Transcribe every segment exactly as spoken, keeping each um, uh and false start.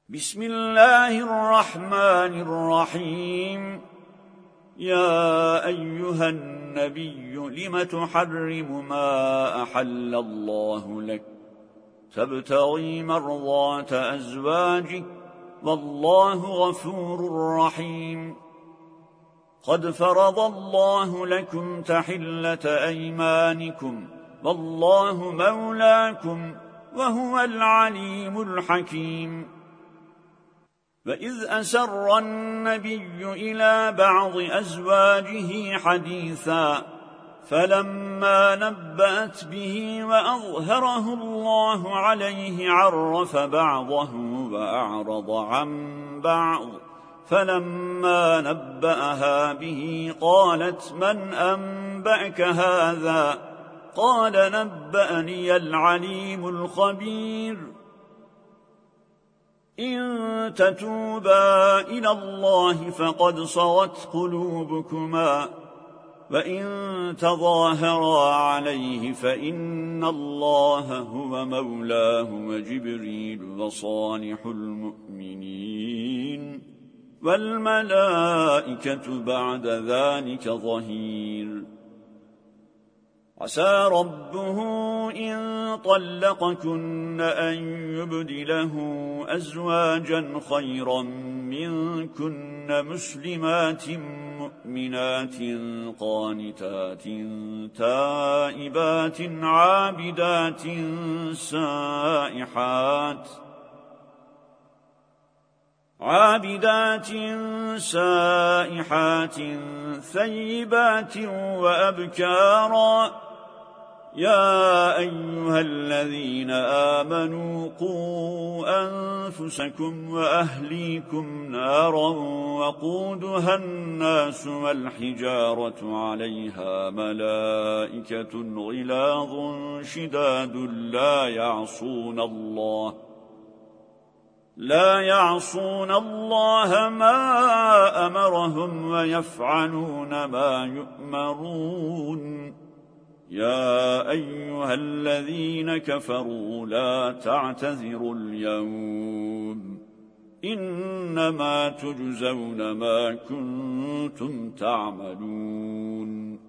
بسم الله الرحمن الرحيم. يا أيها النبي لم تحرم ما أحل الله لك تبتغي مرضات أزواجك والله غفور رحيم. قد فرض الله لكم تحلة أيمانكم والله مولاكم وهو العليم الحكيم. وإذ أسر النبي إلى بعض أزواجه حديثا فلما نبأت به وأظهره الله عليه عرف بعضه وأعرض عن بعض فلما نبأها به قالت من أنبأك هذا؟ قال نبأني العليم الخبير. إن تتوبا إلى الله فقد صغت قلوبكما وإن تظاهرا عليه فإن الله هو مولاه وجبريل وصالح المؤمنين والملائكة بعد ذلك ظهير. عسى ربه إن طلقكن أن يبدله أزواجا خيرا منكن مسلمات مؤمنات قانتات تائبات عابدات سائحات عابدات سائحات ثيبات وأبكارا. يا أيها الذين آمنوا قوا أنفسكم وأهليكم نارا وقودها الناس والحجارة عليها ملائكة غلاظ شداد لا يعصون الله لا يعصون الله ما أمرهم ويفعلون ما يؤمرون. يا أيها الذين كفروا لا تعتذروا اليوم إنما تجزون ما كنتم تعملون.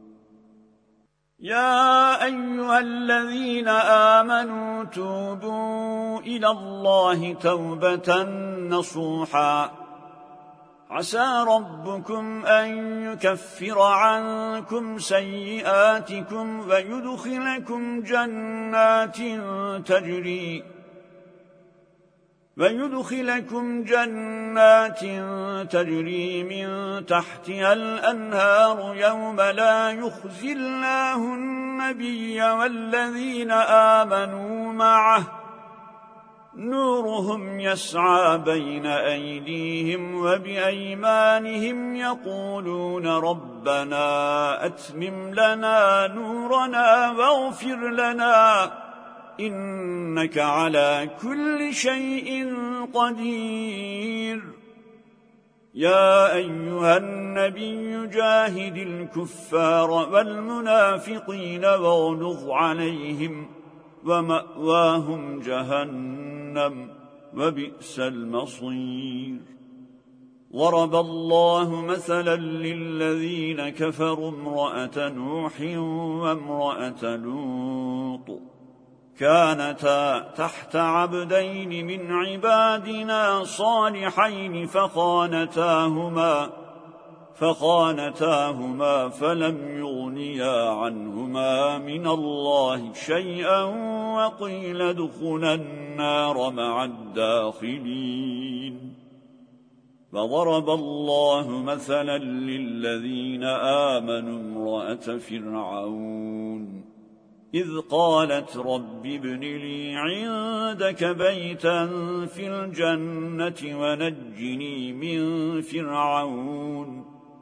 يا أيها الذين آمنوا توبوا إلى الله توبة نصوحا عسى ربكم أن يكفر عنكم سيئاتكم ويدخلكم جنات تجري ويدخلكم جنات تجري من تحتها الأنهار يوم لا يخزي الله النبي والذين آمنوا معه نورهم يسعى بين أيديهم وبأيمانهم يقولون ربنا أتمم لنا نورنا واغفر لنا إنك على كل شيء قدير. يا أيها النبي جاهد الكفار والمنافقين واغلظ عليهم ومأواهم جهنم وبئس المصير. ضرب الله مثلا للذين كفروا امرأة نوح وامرأة لوط كانتا تحت عبدين من عبادنا صالحين فخانتاهما فخانتاهما فلم يغنيا عنهما من الله شيئا وقيل ادخلا النار مع الداخلين. فضرب الله مثلا للذين آمنوا امرأة فرعون إذ قالت رب ابن لي عندك بيتا في الجنة ونجني من فرعون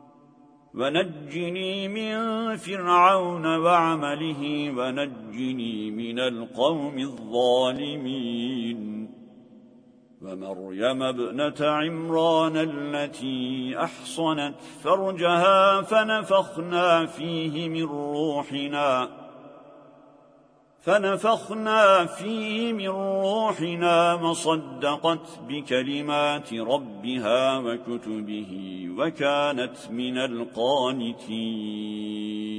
ونجني من فرعون وعمله ونجني من القوم الظالمين. ومريم ابنة عمران التي أحصنت فرجها فنفخنا فيه من روحنا فنفخنا فيه من روحنا وصدقت بكلمات ربها وكتبه وكانت من القانتين